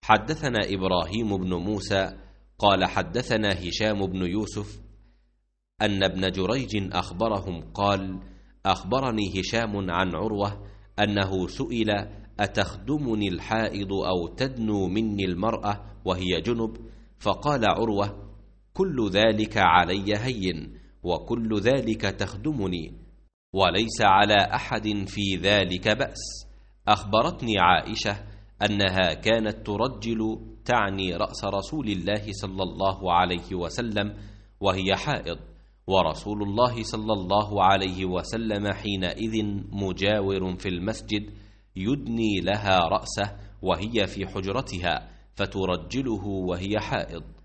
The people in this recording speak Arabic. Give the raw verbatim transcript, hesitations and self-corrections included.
حدثنا إبراهيم بن موسى قال حدثنا هشام بن يوسف أن ابن جريج أخبرهم قال أخبرني هشام عن عروة أنه سئل أتخدمني الحائض أو تدنو مني المرأة وهي جنب؟ فقال عروة كل ذلك علي هين وكل ذلك تخدمني وليس على أحد في ذلك بأس. أخبرتني عائشة أنها كانت ترجل تعني رأس رسول الله صلى الله عليه وسلم وهي حائض، ورسول الله صلى الله عليه وسلم حينئذ مجاور في المسجد يدني لها رأسه وهي في حجرتها فترجله وهي حائض.